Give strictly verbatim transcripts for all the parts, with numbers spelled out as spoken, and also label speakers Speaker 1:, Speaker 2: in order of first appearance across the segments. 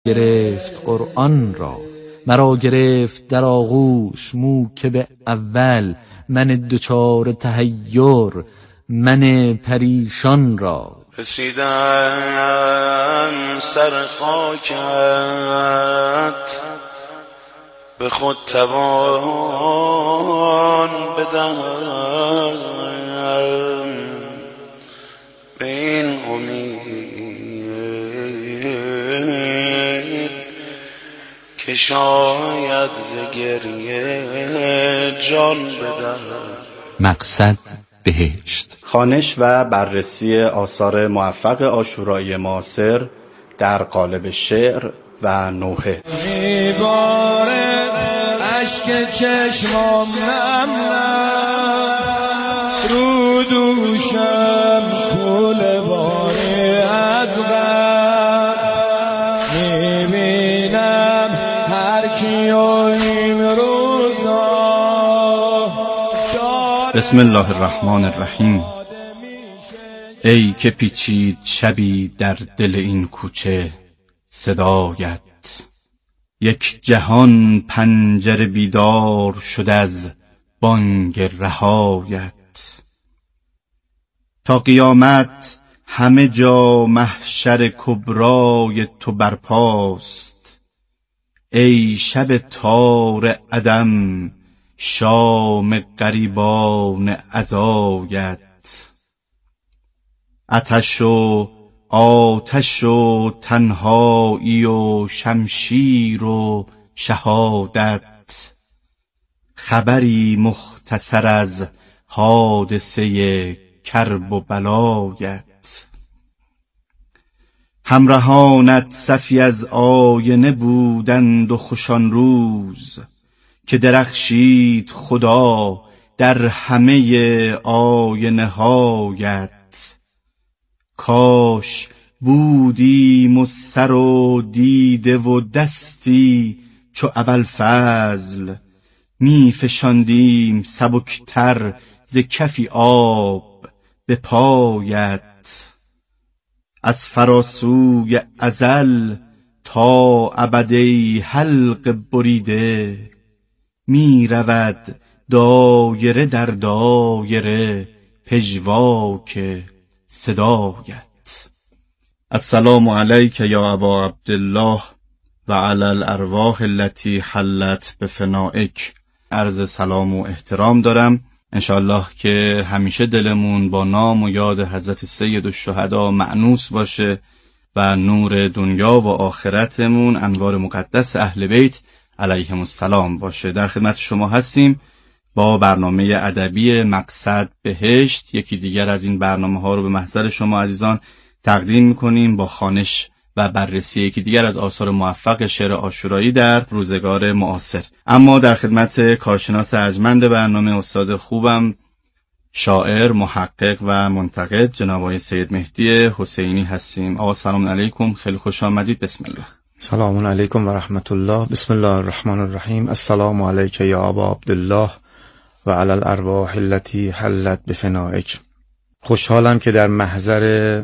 Speaker 1: گرفت قرآن را، مرا گرفت در آغوش موکب اول، من دوچار تحیر من پریشان را.
Speaker 2: رسیدم سر خاکت به خود توان بدم، به این امید که شاید ز گریه جان بدم.
Speaker 1: مقصد بهشت.
Speaker 3: خوانش و بررسی آثار موفق عاشورایی معاصر در قالب شعر و نوحه.
Speaker 4: میباره اشک چشمام نمنم، رو دوشم کل باره از غم، میبینم هر کیو این روزا.
Speaker 5: بسم الله الرحمن الرحیم. ای که پیچید شبی در دل این کوچه صدایت، یک جهان پنجره بیدار شد از بانگ رهایت. تا قیامت همه جا محشر کبرای تو برپاست، ای شب تار عدم شام غریبان عزایت. آتش و آتش و تنهایی و شمشیر و شهادت، خبری مختصر از حادثه کرب و بلایت. همراهانت صفی از آینه بودند و خوشان روز، که درخشید خدا در همه آینه هایت. کاش بودیم و سر و دیده و دستی چو ابوالفضل، می فشاندیم سبکتر ز کفی آب به پایت. از فراسوی ازل تا ابد ای حلق بریده، می رود دایره در دایره پژواک صدایت. السلام علیک یا ابا عبدالله و علی الارواح التي حلت بفنائک. عرض سلام و احترام دارم. انشاءالله که همیشه دلمون با نام و یاد حضرت سید الشهدا مأنوس باشه و نور دنیا و آخرتمون انوار مقدس اهل بیت علیهم السلام باشه. در خدمت شما هستیم با برنامه ادبی مقصد بهشت. یکی دیگر از این برنامه ها رو به محضر شما عزیزان تقدیم میکنیم با خوانش و بررسی یکی دیگر از آثار موفق شعر عاشورایی در روزگار معاصر. اما در خدمت کارشناس ارجمند برنامه، استاد خوبم، شاعر، محقق و منتقد جناب آقای سید مهدی حسینی هستیم. آقا سلام علیکم، خیلی خوش آمدید. بسم الله.
Speaker 6: سلام علیکم و رحمت الله. بسم الله الرحمن الرحیم. السلام علیک یا ابا عبدالله و علی الارواح التي حلت بفنائک. خوشحالم که در محضر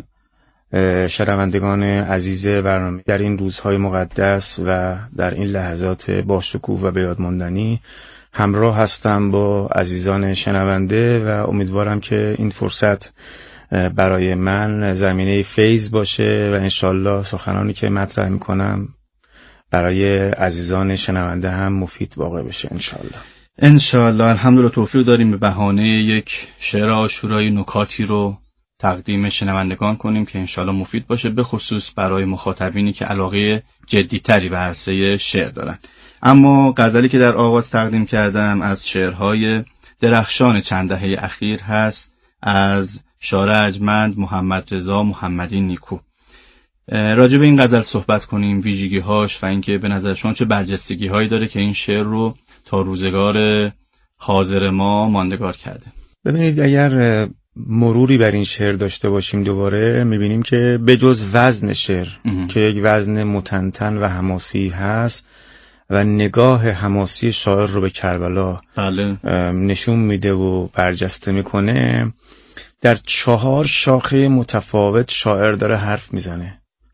Speaker 6: شنوندگان عزیز برنامه در این روزهای مقدس و در این لحظات باشکوه و به یاد ماندنی همراه هستم با عزیزان شنونده و امیدوارم که این فرصت برای من زمینه فیض باشه و انشالله سخنانی که مطرح میکنم برای عزیزان شنونده هم مفید واقع بشه انشالله.
Speaker 5: انشالله. الحمدلله توفیق داریم به بهانه یک شعر عاشورایی نکاتی رو تقدیم شنوندگان کنیم که انشالله مفید باشه، به خصوص برای مخاطبینی که علاقه جدیتری به عرصه شعر دارن. اما غزلی که در آغاز تقدیم کردم از شعرهای درخشان چند دهه اخیر هست، از شاعر ارجمند محمد رضا محمدی نیکو. راجع به این غزل صحبت کنیم، ویژگی‌هاش و اینکه به نظر شما چه برجستگی‌هایی داره که این شعر رو تا روزگار حاضر ما ماندگار کرده.
Speaker 6: ببینید، اگر مروری بر این شعر داشته باشیم دوباره میبینیم که بجز وزن شعر که یک وزن متنتن و حماسی هست و نگاه حماسی شاعر رو به کربلا
Speaker 5: بله.
Speaker 6: نشون میده و برجسته میکنه، در چهار شاخه متفاوت شاعر داره حرف میزنه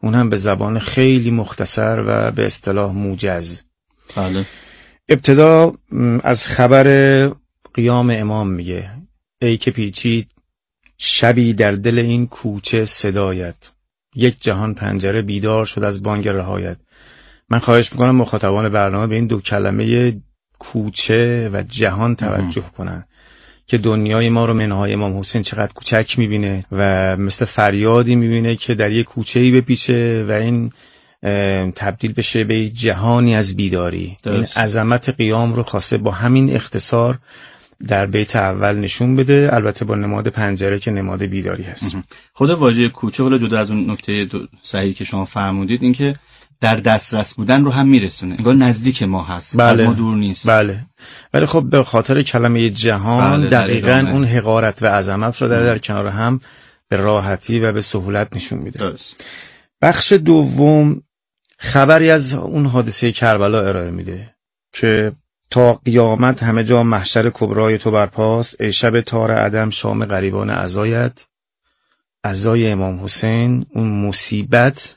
Speaker 6: اون هم به زبان خیلی مختصر و به اصطلاح موجز.
Speaker 5: بله.
Speaker 6: ابتدا از خبر قیام امام میگه: ای که پیچید شبی در دل این کوچه صدایت، یک جهان پنجره بیدار شد از بانگ رهایت. من خواهش میکنم مخاطبان برنامه به این دو کلمه کوچه و جهان توجه کنن که دنیای ما رو منهای امام حسین چقدر کوچک میبینه و مثل فریادی میبینه که در یک کوچه‌ای بپیچه و این تبدیل بشه به جهانی از بیداری. درست. این عظمت قیام رو خواسته با همین اختصار در بیت اول نشون بده، البته با نماد پنجره که نماد بیداری هست.
Speaker 5: خود واژه کوچه، حالا جدا از اون نکته صحیحی که شما فرمودید، این که در دسترس بودن رو هم میرسونه، انگار نزدیک ما هست. بله. از ما دور نیست.
Speaker 6: بله. ولی خب به خاطر کلمه جهان بله دقیقاً اون حقارت و عظمت رو در, در کنار هم به راحتی و به سهولت نشون میده. درست. بخش دوم خبری از اون حادثه کربلا ارائه میده که تا قیامت همه جا محشر کبرای تو برپاست، ای شب تار عدم شام غریبان عزایت. عزای امام حسین، اون مصیبت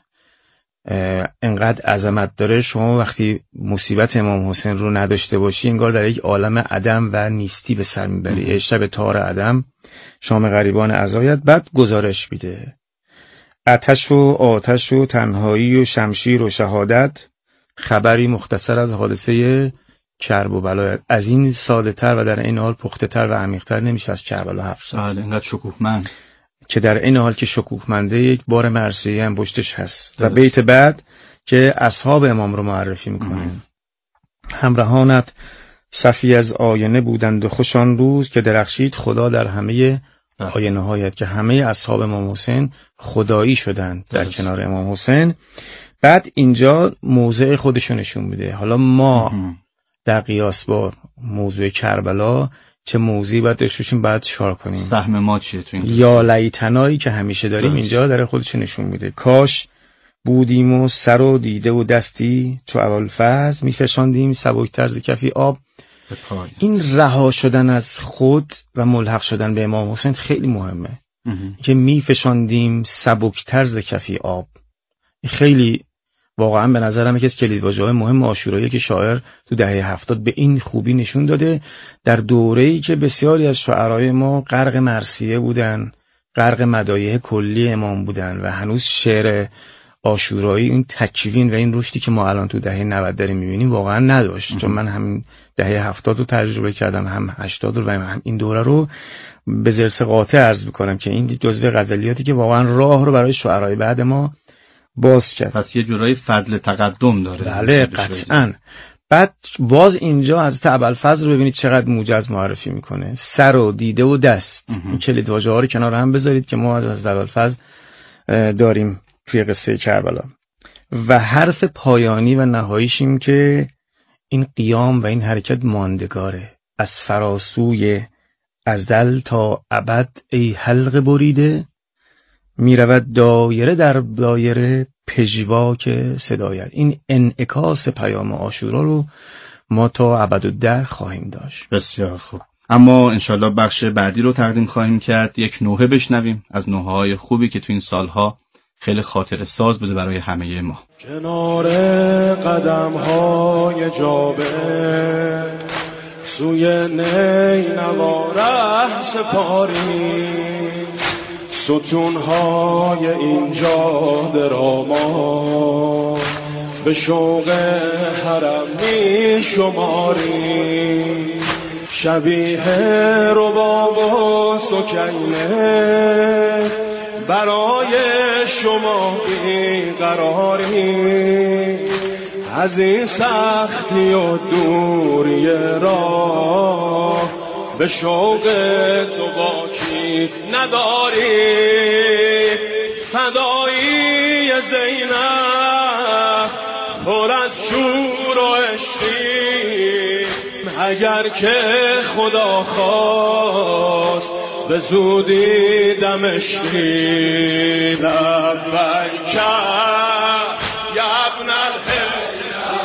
Speaker 6: انقدر عظمت داره، شما وقتی مصیبت امام حسین رو نداشته باشی انگار در یک عالم عدم و نیستی به سر میبری. ای شب تار عدم شام غریبان عزایت. بعد گزارش میده: آتش و آتش و تنهایی و شمشیر و شهادت. خبری مختصر از حادثه کرب و بلایت. از این ساده تر و در این حال پخته تر و عمیق تر نمیشه از کربلا حرف زد.
Speaker 5: بله، اینقدر شکوهمند
Speaker 6: که در این حال که شکوهمنده یک بار مرثیه هم پشتش هست. و بیت بعد که اصحاب امام رو معرفی میکنه: همراهانت صفی از آینه بودند و خوشان روز که درخشید خدا در همه آینه هایت. که همه اصحاب امام حسین خدایی شدند در دلست. کنار امام حسین. بعد اینجا موضع خودشو نشون میده. حالا ما در قیاس با موضوع کربلا چه موضوعی باید داشته باشیم، باید چیکار کنیم،
Speaker 5: سهم ما چیه تو این
Speaker 6: یا لیتنایی که همیشه داریم دلست. اینجا در خودشو نشون میده: کاش بودیم و سر و دیده و دستی، چو ابوالفضل میفشاندیم سبکتر ز کفی آب. این رها شدن از خود و ملحق شدن به امام حسین خیلی مهمه. که میفشاندیم سبکتر ز کفی آب، خیلی واقعا به نظرم یکی از کلیدواژه‌های مهم عاشورایی که شاعر تو دهه هفتاد به این خوبی نشون داده، در دوره‌ای که بسیاری از شاعرای ما غرق مرثیه بودن، غرق مدایح کلی امام بودن و هنوز شعر عاشورایی این تکوین و این رشدی که ما الان تو دهه نود داریم می‌بینیم واقعا نداشت. چون من همین دهه هفتاد رو تجربه کردم، هم هشتاد رو و هم این دوره رو به ذرس قاطع عرض می‌کنم که این جزو غزلیاتی که واقعا راه رو برای شاعرای بعد ما باز کرد.
Speaker 5: پس یه جورایی فضل تقدم داره.
Speaker 6: بله قطعاً. بعد باز اینجا حضرت ابوالفضل رو ببینید چقدر موجز معرفی میکنه: سر و دیده و دست. این کلیدواژه ها رو کنار هم بذارید که ما از حضرت ابوالفضل داریم توی قصه کربلا. و حرف پایانی و نهاییش این که این قیام و این حرکت ماندگاره، از فراسوی ازل تا ابد ای حلقه بریده، میرود دایره در دایره پژواک صدایت. این انعکاس پیام عاشورا رو ما تا ابدالدهر خواهیم داشت.
Speaker 5: بسیار خوب. اما انشالله بخش بعدی رو تقدیم خواهیم کرد، یک نوحه بشنویم از نوحه‌های خوبی که تو این سالها خیلی خاطره ساز بوده برای همه ما.
Speaker 4: کنار قدم‌های جابر سوی نینوا ره سپاری، ستونهای اینجا دراما به شوق حرم می شماری، شبیه رباب و سکینه برای شما بیقراری، از این سختی و دوری راه به شوق تو باکی نداری، فدایی زینب پر از شور و عشقی، اگر که خدا خواست به زودی دمشقی، لبیک یا ابن الحل.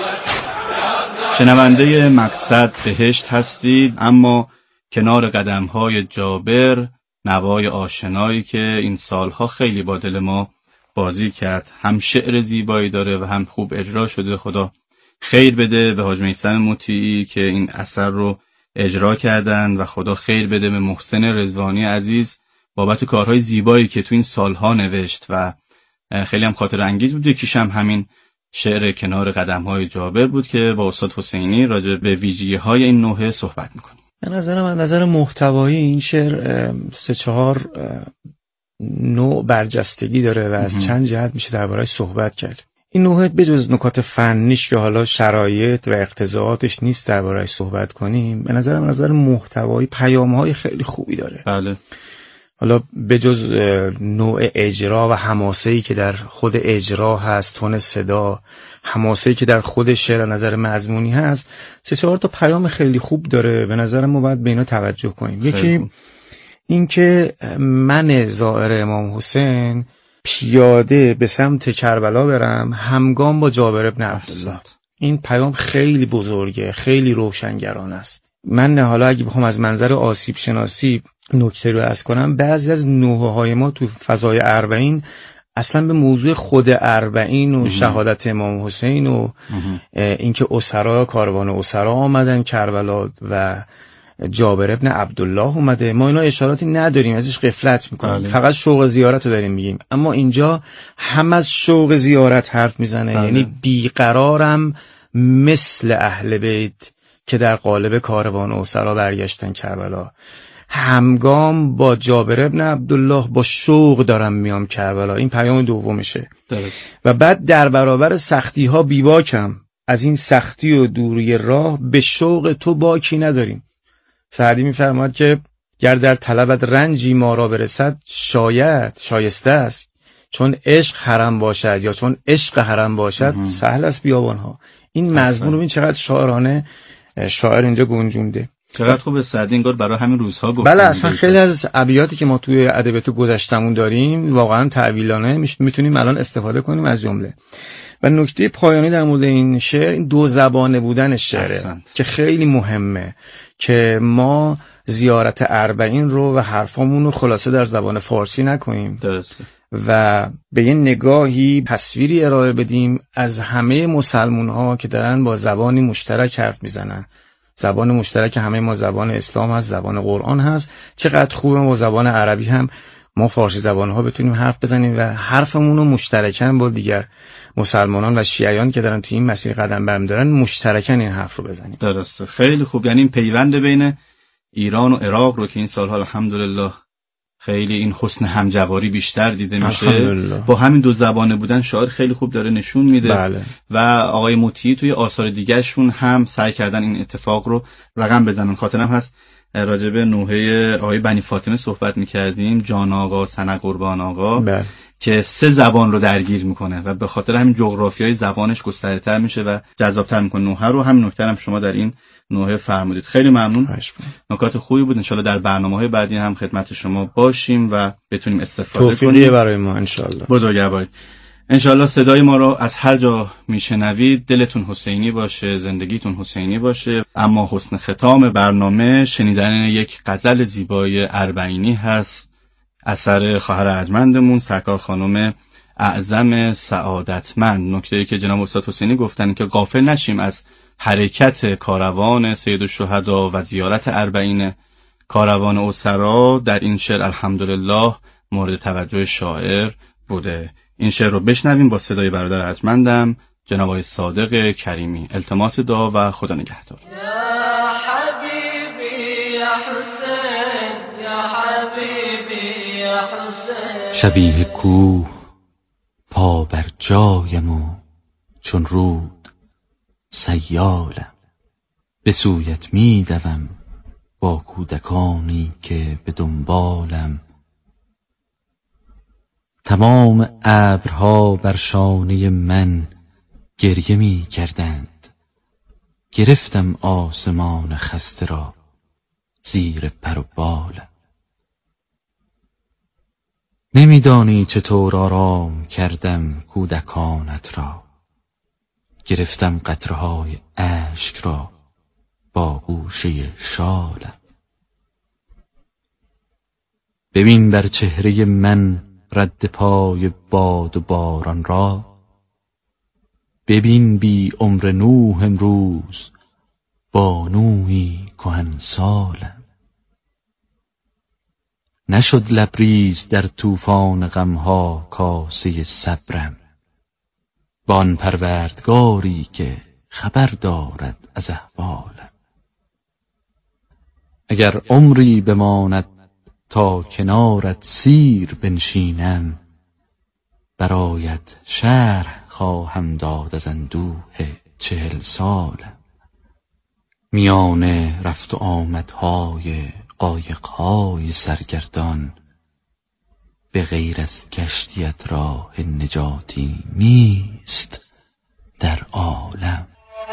Speaker 5: شنونده مقصد بهشت هستید، اما کنار قدم‌های جابر نوای آشنایی که این سالها خیلی با دل ما بازی کرد. هم شعر زیبایی داره و هم خوب اجرا شده. خدا خیر بده به حاج میثم مطیعی که این اثر رو اجرا کردن و خدا خیر بده به محسن رضوانی عزیز بابت کارهای زیبایی که تو این سالها نوشت و خیلی هم خاطر انگیز بود. یکیش هم همین شعر کنار قدم‌های جابر بود که با استاد حسینی راجع به ویژگی‌های این نوحه صحبت می‌کنیم.
Speaker 6: به نظر من نظر محتوایی این شعر سه چهار نوع برجستگی داره و از چند جهت میشه درباره‌اش صحبت کرد. این نوحه بجز نکات فنیش که حالا شرایط و اقتضاعاتش نیست درباره‌اش صحبت کنیم، به نظر من نظر محتوایی پیام‌های خیلی خوبی داره.
Speaker 5: بله.
Speaker 6: حالا بجز نوع اجرا و حماسه‌ای که در خود اجرا هست، تون صدا، حماسه‌ای که در خود شعر نظر مضمونی هست، سه چهار تا پیام خیلی خوب داره. به نظر ما باید به اینا توجه کنیم. یکی این که من زائر امام حسین پیاده به سمت کربلا برم همگام با جابر ابن عبدالله. این پیام خیلی بزرگه، خیلی روشنگران است. من حالا اگه بخوام از منظر آسیب شناسی نکته رو عرض کنم، بعضی از نوحه های ما تو فضای اربعین اصلا به موضوع خود اربعین و شهادت امام حسین و اینکه اسرا کاروان اسرا آمدن کربلا و جابر ابن عبدالله اومده، ما اینا اشاراتی نداریم، ازش غفلت میکنیم. بله. فقط شوق زیارت رو داریم میگیم. اما اینجا هم از شوق زیارت حرف میزنه. بله. یعنی بیقرارم مثل اهل بیت که در قالب کاروان اسرا برگشتن کربلا، همگام با جابر ابن عبدالله با شوق دارم میام کربلا. این پیام دومشه. درست. و بعد در برابر سختی ها بیباکم، از این سختی و دوری راه به شوق تو باکی نداریم. سعدی میفرماد که گر در طلبت رنجی ما را برسد شاید شایسته است، چون عشق حرم باشد یا چون عشق حرم باشد اه. سهل است بیابانها. این مضمون رو این چقدر شاعرانه شاعر اینجا گنجونده.
Speaker 5: چقدر خوب سعدی انگار برای همین روزها گفت.
Speaker 6: بله اصلا خیلی از ابیاتی که ما توی ادبیات گذشتمون داریم واقعا تعبیرانه میتونیم الان استفاده کنیم از جمله. و نکته پایانی در مورد این شعر این دو زبانه بودن شعره احسنت. که خیلی مهمه که ما زیارت اربعین رو و حرفامون رو خلاصه در زبان فارسی نکنیم. درسته. و به یه نگاهی تصویری ارائه بدیم از همه مسلمون ها که دارن با زبانی مشترک حرف میزنن. زبان مشترک همه ما زبان اسلام هست، زبان قرآن هست. چقدر خوبه با زبان عربی هم ما فارسی زبان ها بتونیم حرف بزنیم و حرفمون رو مشترکاً با دیگر مسلمانان و شیعیان که دارن توی این مسیر قدم برمی دارن مشترکاً این حرف رو بزنیم.
Speaker 5: درسته. خیلی خوب. یعنی این پیوند بین ایران و عراق رو که این سالها الحمدلله خیلی این حسن همجواری بیشتر دیده میشه، با همین دو زبانه بودن شاعر خیلی خوب داره نشون میده. بله. و آقای مطیعی توی آثار دیگرشون هم سعی کردن این اتفاق رو رقم بزنن. خاطرم هست راجب نوحه آقای بنی فاطمه صحبت میکردیم، جان آقا سنه قربان آقا. بله. که سه زبان رو درگیر میکنه و به خاطر همین جغرافیای زبانش گسترده‌تر میشه و جذاب‌تر میکنه نوحه رو. هم نکته هم شما در این نوحه فرمودید. خیلی ممنون. نکات خوبی بود. انشالله در برنامه‌های بعدی هم خدمت شما باشیم و بتونیم استفاده کنیم.
Speaker 6: توفیقی برای ما انشالله.
Speaker 5: بزرگوارید. انشالله صدای ما رو از هر جا میشنوید دلتون حسینی باشه، زندگیتون حسینی باشه. اما حسن ختام برنامه شنیدن یک غزل زیبای اربعینی هست، اثر خواهر ارجمندمون سرکار خانم اعظم سعادتمند. نکته‌ای که جناب استاد حسینی گفتن که غافل نشیم از حرکت کاروان سیدالشهدا و زیارت اربعین کاروان اسرا در این شعر الحمدلله مورد توجه شاعر بوده. این شعر رو بشنویم با صدای برادر ارجمندم جناب آقای صادق کریمی. التماس دعا و خدا نگهدار.
Speaker 7: یا حبیبی یا حسین، یا حبیبی یا حسین.
Speaker 1: شبیه کوه پا بر جایم و چون رود سیالم، به سویت می دوم با کودکانی که به دنبالم. تمام ابرها بر شانه من گریه می کردند، گرفتم آسمان خسته را زیر پر و بالم. نمیدانی چطور آرام کردم کودکانت را، گرفتم قطره‌های اشک را با گوشه شالم. ببین بر چهره من رد پای باد و باران را. ببین بی عمر نوح امروز بانویی کهنسالم. نشد لبریز در طوفان غمها کاسه صبرم، با آن پروردگاری که خبر دارد از احوالم. اگر عمری بماند تا کنارت سیر بنشینم، برایت شرح خواهم داد از اندوه چهل سالم. میان رفت و آمدهای قایقهای سرگردان، به غیر از کشتیت راه نجاتی نیست در عالم.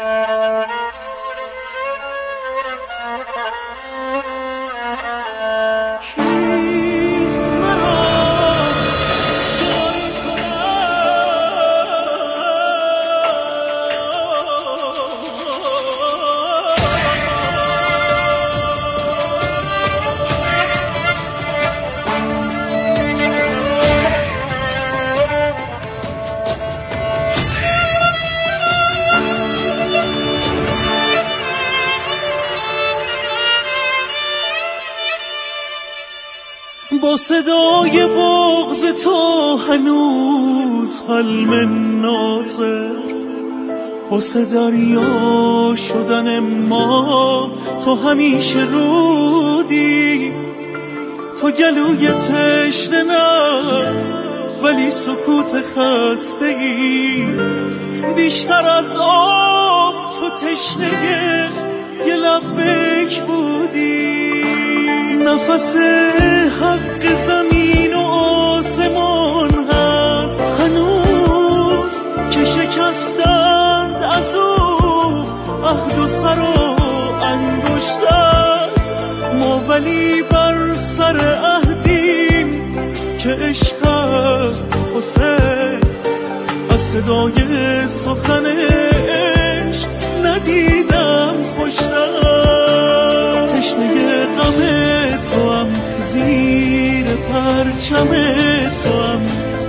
Speaker 4: با صدای بغض تو هنوز حلم ناظر، پس دریا شدن ما تو همیشه رودی. تو گلوی تشنه نه ولی سکوت خسته ای، بیشتر از آب تو تشنه یه لبک بودی. نفس حق زمین و آسمان هست هنوز که شکستند از او عهد و سر و انگشتر. ما ولی بر سر عهدیم که عشق است حسین، از صدای سخن عشق ندیدم خوشتر. تشنه غم تو هم زیر پرچم تو هم،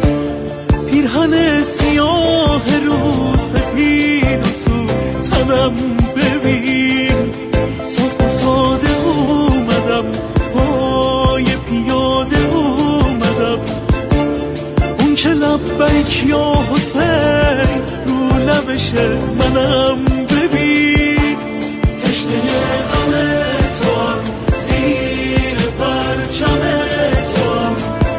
Speaker 4: پیرهن سیاه رو سپید تو تنم ببین. صاف و ساده اومدم پای پیاده اومدم، اون که لبیک یا حسین رو لبشه منم ببین. تشنه غم تو هم زیر پرچم تو هم،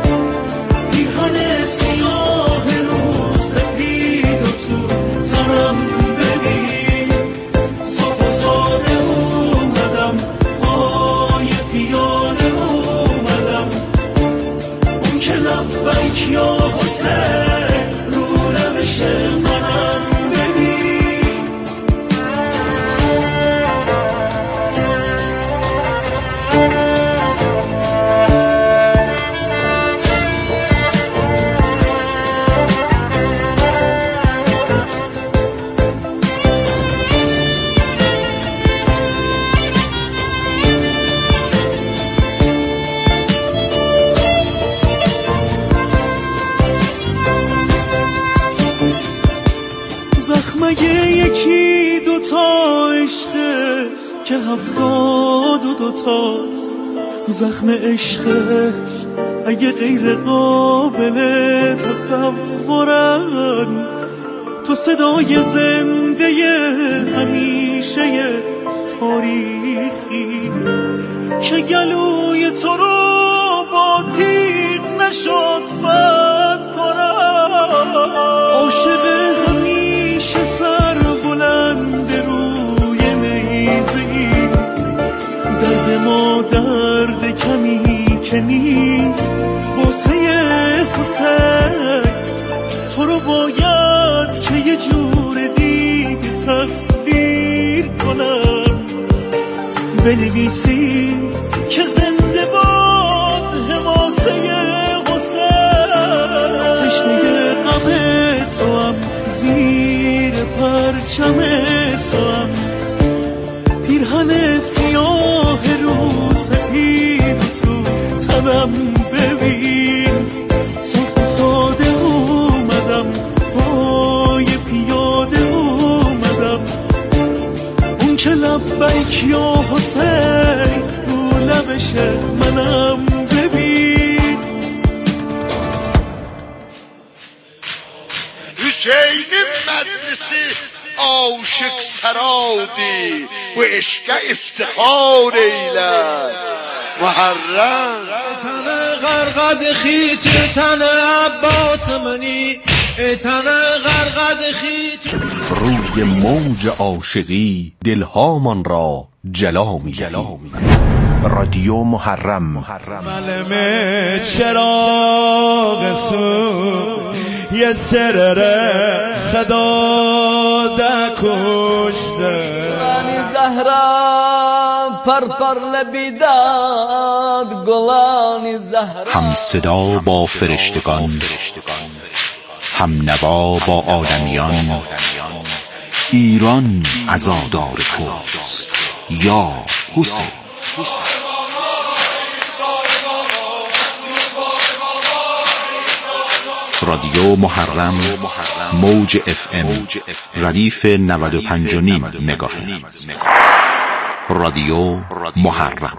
Speaker 4: پیرهن سیاه رو سپید و تو تنم ببین. صاف و ساده اومدم پای پیاده اومدم، اون که لبیک یا حسین رو لبشه منم ببین. زخمه یکی دوتا عشقه که هفتاد و دوتاست. زخم عشقه اگه غیر قابل تصورن، تو صدای زنده همیشه تاریخی که گلوی تو رو با تیغ نشد فتح کنن. عاشق همیشه سر بلند روی نیزی، درد ما درد کمی که نیست واسه حسین. تو رو باید که یه جور دیگه تصویر کنم، بنویسید که زنده باد حماسه حسین. تشنه غم تو هم زیر پرچم تو هم، پیرهن سیاه رو سپید تو تنم ببین. صاف که لبیک یا حسین رو لبش منم ببین.
Speaker 8: Hüseyin məclisi aşık saradi bu eşqə iftixar eylə Muharrem.
Speaker 7: تنه غرقد خیت تنه عباس منی تنه غرقد خیت.
Speaker 9: روی موج عاشقی دلهامان را جلا می رادیو محرم.
Speaker 4: ملمه چراغ سو یه سرره خدا ده کشته.
Speaker 10: غانی زهرا پر پر لبیداد گلانی زهرا.
Speaker 11: هم صدا با فرشتگان، هم نوا با آدمیان. ایران عزادار توست یا حسین. رادیو محرم موج اف ام ردیف نود و پنج و نیم مگاهرتز. رادیو محرم.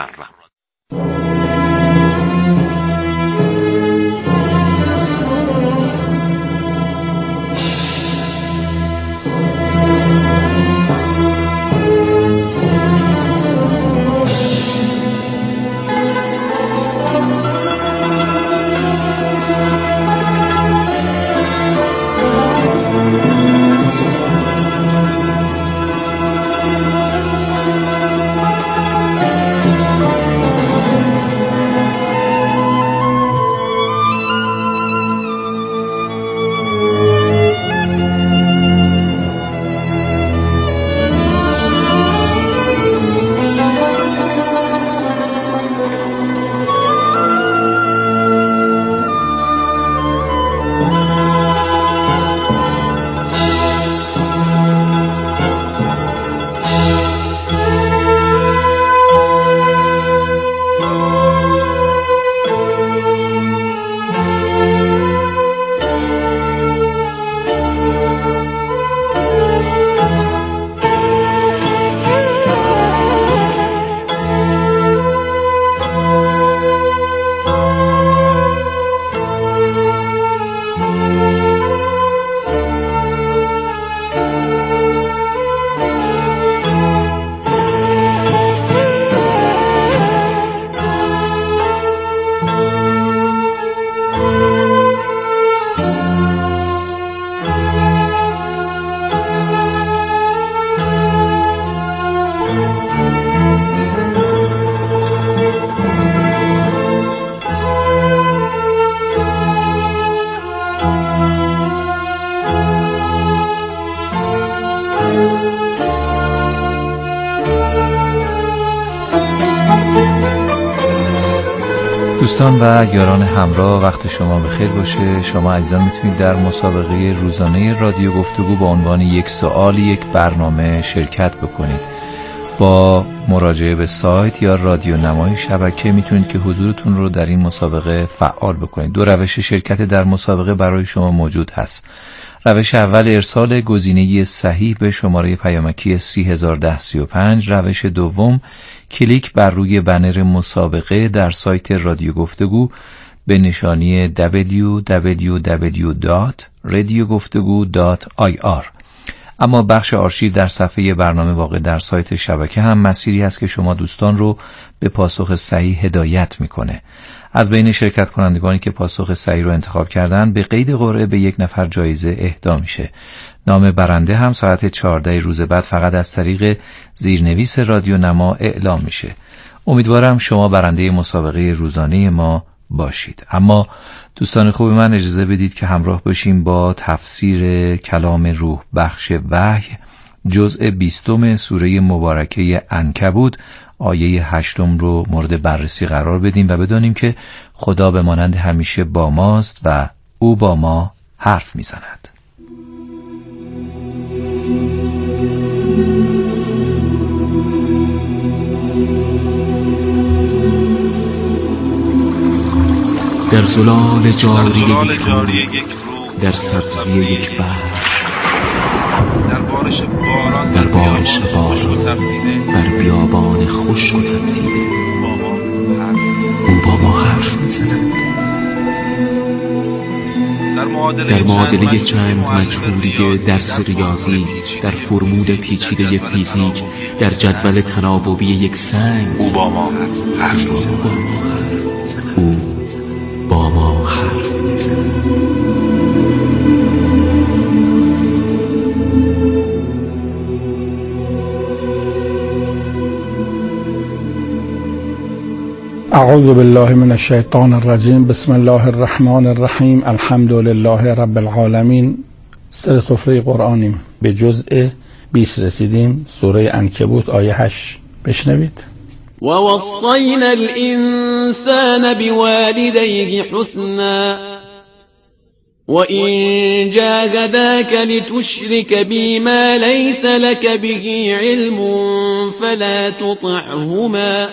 Speaker 12: دوستان و یاران همراه، وقت شما بخیر باشه. شما عزیزان میتونید در مسابقه روزانه رادیو گفتگو با عنوان یک سوال یک برنامه شرکت بکنید. با مراجعه به سایت یا رادیو نمای شبکه میتونید که حضورتون رو در این مسابقه فعال بکنید. دو روش شرکت در مسابقه برای شما موجود هست. روش اول ارسال گزینه صحیح به شماره پیامکی سی هزار و ده سی و پنج. روش دوم کلیک بر روی بنر مسابقه در سایت رادیو گفتگو به نشانی دبلیو دبلیو دبلیو دات رادیو گفتگو دات آی آر. اما بخش آرشیو در صفحه برنامه واقع در سایت شبکه هم مسیری است که شما دوستان رو به پاسخ صحیح هدایت میکنه. از بین شرکت کنندگانی که پاسخ صحیح رو انتخاب کردن به قید قرعه به یک نفر جایزه اهدا میشه. نام برنده هم ساعت چهارده روز بعد فقط از طریق زیرنویس رادیو نما اعلام میشه. امیدوارم شما برنده مسابقه روزانه ما باشید. اما دوستان خوب من اجازه بدید که همراه باشیم با تفسیر کلام روح بخش وحی جزء بیستم سوره مبارکه عنکبوت آیه هشتم رو مورد بررسی قرار بدیم و بدانیم که خدا به مانند همیشه با ماست و او با ما حرف میزند.
Speaker 1: در زلال جاری یک رو، در سبزی یک بحر،
Speaker 8: در بارش باران،
Speaker 1: در بارش شبان بر بیابان خشک و تفتیده او با ما حرف میزند. در معادله چند مجهولی درس ریاضی، در فرمول پیچیده فیزیک، در جدول تناوبی یک سنگ
Speaker 9: او با ما حرف میزند.
Speaker 1: او با ما حرف میزند.
Speaker 13: اعوذ بالله من الشیطان الرجیم. بسم الله الرحمن الرحیم. الحمد لله رب العالمین. سر سفره قرآنیم. به جزء بیست رسیدیم. سوره عنکبوت آیه هشت. بشنوید.
Speaker 14: ووصينا الإنسان بوالديه حسنا وإن جاهداك لتشرك بي ما ليس لك به علم فلا تطعهما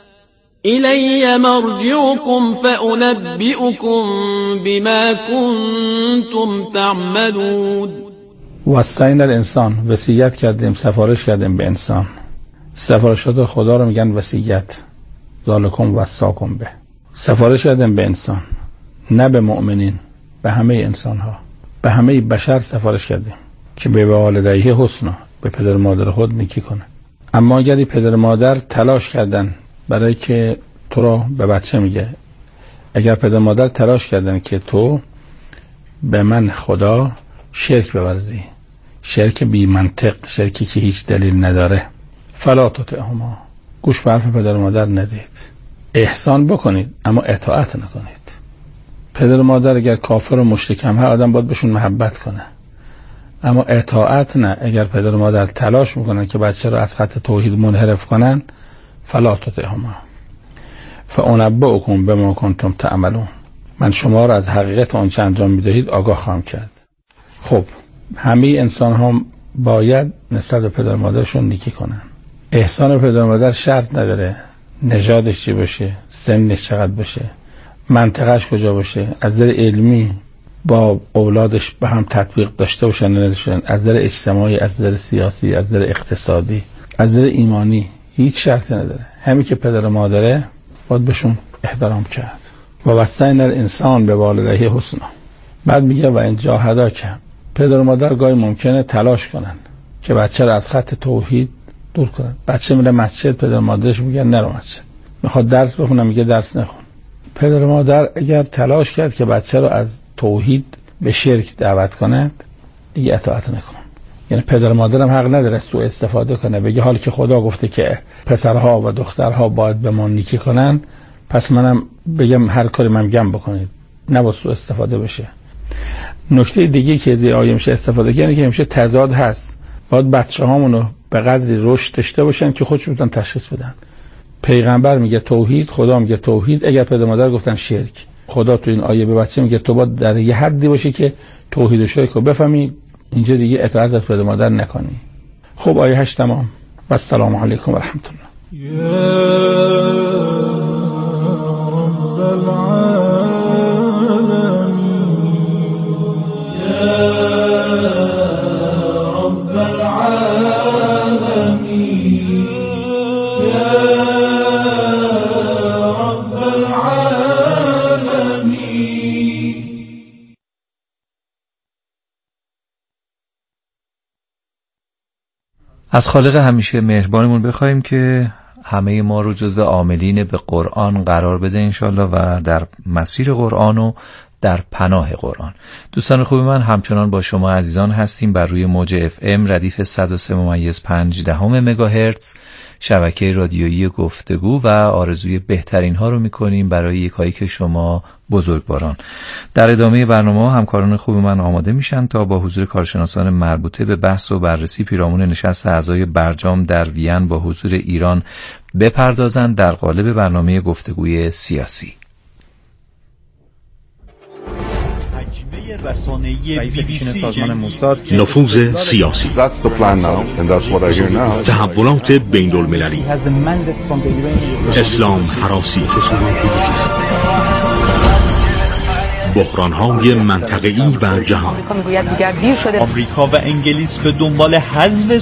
Speaker 14: إلي مرجعكم فأنبئكم بما كنتم تعملون.
Speaker 13: وصینا الانسان، وصیت کردیم، سفارش کردیم به انسان. سفارشات خدا رو میگن وصیت. ذالکم وصاکم به. سفارش کردیم به انسان، نه به مؤمنین، به همه انسان ها، به همه بشر سفارش کردیم که به والدیه حسنا، به پدر مادر خود نیکی کنه. اما اگر پدر مادر تلاش کردن برای که تو رو به بچه میگه، اگر پدر مادر تلاش کردن که تو به من خدا شرک بورزی، شرک بی منطق، شرکی که هیچ دلیل نداره، فلا تطعهما، گوش به حرف پدر مادر ندید. احسان بکنید اما اطاعت نکنید. پدر مادر اگر کافر و مشرک هم هست، آدم باید بهشون محبت کنه، اما اطاعت نه. اگر پدر مادر تلاش میکنن که بچه رو از خط توحید منحرف کنن، فلا تطعهما فانبئکم بما کنتم تعملون، من شما را از حقیقت آنچه انجام میدهید آگاه خواهم کرد. خب همه انسان ها باید نسبت به پدر مادرشون نیکی کنن. احسان پدر مادر شرط نداره نژادش چی باشه، سنش چقدر باشه، منطقهش کجا باشه، از نظر علمی با اولادش به هم تطبیق داشته باشن نه نداشتن، از نظر اجتماعی، از نظر سیاسی، از نظر اقتصادی، از نظر ایمانی، هیچ شرطی نداره. همین که پدر و مادره باید بهشون احترام کرد. و وصینا الانسان به والدیه حسنا. بعد میگه و ان جاهداک، پدر و مادر گاهی ممکنه تلاش کنن که بچه رو از خط توحید دور کنن. بچه میره مسجد، پدر و مادرش میگن نرو مسجد. میخواد درس بخونه، میگه درس نخون. پدر و مادر اگر تلاش کرد که بچه رو از توحید به شرک دعوت کنند، دیگه اطاعت نکنن. یعنی پدر و مادر هم حق نداره سوء استفاده کنه، بگه حالی که خدا گفته که پسرها و دخترها باید به ما نیکی کنن، پس منم بگم هر کاری من میگم بکنید. نه با سوء استفاده بشه. نکته دیگه که از آیه میشه استفاده کنه که همیشه تضاد هست. باید بچه‌هامونو به قدری رشد داشته باشن که خودشون بتونن تشخیص بدن. پیغمبر میگه توحید، خدا میگه توحید. اگر پدر مادر گفتن شرک، خدا تو این آیه به بچه میگه تو باید در یه حدی باشی که توحید و شرک رو بفهمی، اینجا دیگه اطاعت از پدر مادر نکنی. خب آیه هشت تمام. و السلام علیکم و رحمت الله.
Speaker 12: از خالق همیشه مهربانمون بخوایم که همه ما رو جزو عاملین به قرآن قرار بده انشالله و در مسیر قرآن و در پناه قرآن. دوستان خوب من، همچنان با شما عزیزان هستیم بر روی موج اف ام ردیف صد و سه ممیز پنج دهم مگاهرتز شبکه رادیویی گفتگو و آرزوی بهترین ها رو میکنیم برای یکایی که شما بزرگواران. در ادامه برنامه همکاران خوب من آماده میشن تا با حضور کارشناسان مربوطه به بحث و بررسی پیرامون نشست اعضای برجام در وین با حضور ایران بپردازند در قالب برنامه گفتگوی سیاسی.
Speaker 11: نفوذ سیاسی، تحولات بین المللی، اسلام هراسی، بحران‌های منطقه‌ای و جهان.
Speaker 15: آمریکا و انگلیس به دنبال حذف